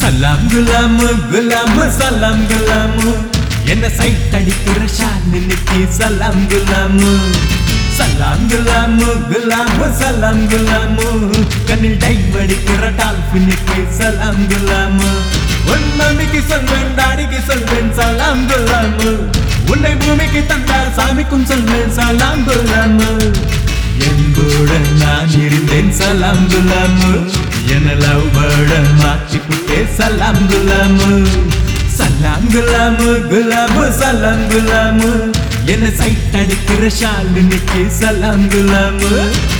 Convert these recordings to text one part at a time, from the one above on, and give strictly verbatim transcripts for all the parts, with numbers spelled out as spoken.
சலாம் குலாமு குலாமு சலாம் குலாமு என்ன சைட் அடிக்கிற ஷாலினிக்கு சலாம் குலாமு சலாம் குலாமு குலாமு சலாம் குலாமு கண்ணில் டைம் அடிக்கிற டால்பினுக்கு சலாம் குலாமு உன் மம்மிக்கு சொல்வேன் டாடிக்கு சொல்வேன் சலாம் குலாமு உன்னை பூமிக்கு தந்தால் சாமிக்கும் சொல்வேன் சலாம் குலாமு என்போட நான் இருந்தேன் சலாம் குலாமு என்ன லவ் பேர்ட மாற்றிக்கிட்டே சலாம் குலாமு சலாம் குலாமு குலாமு சலாம் குலாமு என்ன சைட் அடிக்கிற ஷாலினிக்கு சலாம் குலாமு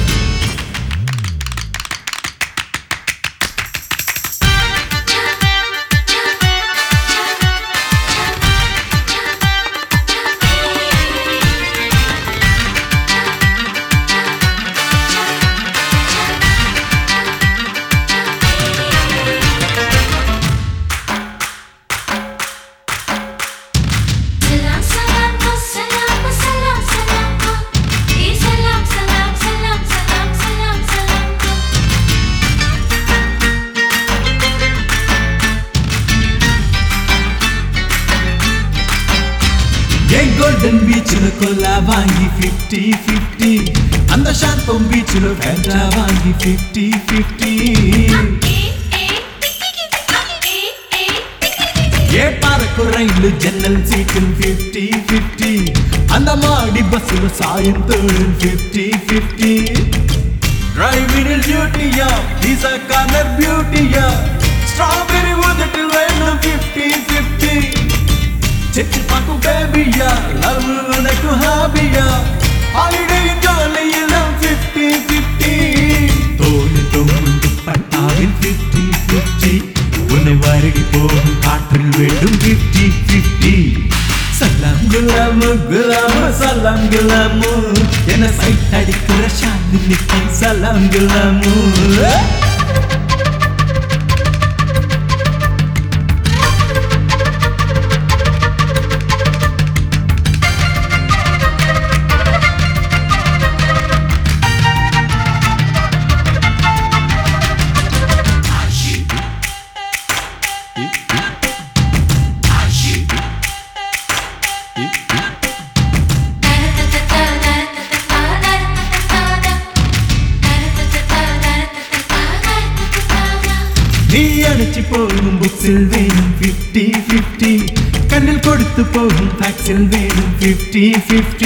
Golden Beach lo kola vangi fifty fifty anda Shantom Beach lo vendra vangi fifty fifty ye paraku rail jannal seat fifty fifty anda maadi bus lo saayam third fifty fifty driving in duty ya is a corner beauty ya strawberry wood till when fifty fifty Chechi paku baby ya, love unaku hobby ya, holiday enjoy illam fifty fifty. Tholi thondu patavil fifty fifty, unai varigi pogum kaatril vedum fifty fifty. Salam gulamu gulamu salam gulamu, enna site adikkira shaliniki salam gulamu. நீ அடிச்சு போகும் புக்ஸில் வேணும் fifty fifty கண்ணில் கொடுத்து போகும் ஃபேக்ஸில் வேணும் fifty fifty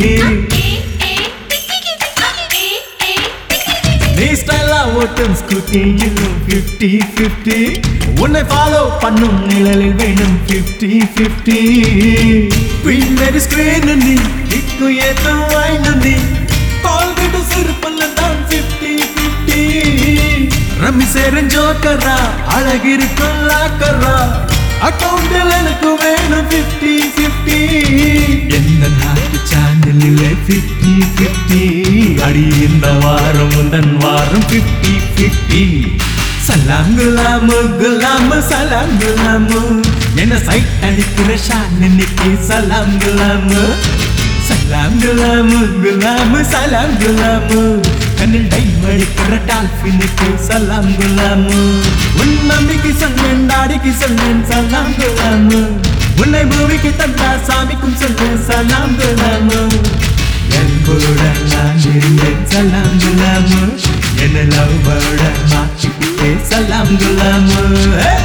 நீ ஸ்டைலா ஓட்டும் ஸ்கூட்டி இன்னும் fifty fifty உன்னை ஃபாலோ பண்ணும் நிழலில் வேணும் fifty fifty பின்னடி ஸ்கிரீன் நீ இக்கு ஏதோ வாய்ந்து நீ கால் விட்டு சிறுப்பல்ல தான் fifty fifty ரம்மி சேரன் ஜோக்கரா அழகிருக்கும் லாக்கரா அக்கௌண்டில் எனக்கு வேணும் fifty fifty எந்த நாட்டு சேனலில் fifty fifty அடி இந்த வாரம் உந்தன் வாரம் fifty fifty சலாம் குலாமு குலாமு சலாம் குலாமு என்ன சைட் அடிக்கிற ஷாலினிக்கு சலாம் குலாமு சலாம் குலாமு குலாமு சலாம் குலாமு கண்ணில் டைம் அடிக்கிற டால்பினுக்கு சலாம் குலாமு உன் மம்மிக்கு சொல்வேன் டாடிக்கு சொல்வேன் சலாம் குலாமு உன்னை பூமிக்கு தந்தா சாமிக்கும் சொல்வேன் சலாம் குலாமு என்போட நான் இருந்தேன் சலாம் குலாமு என்ன லவ் பேர்ட மாற்றிக்கிட்டே சலாம் குலாமு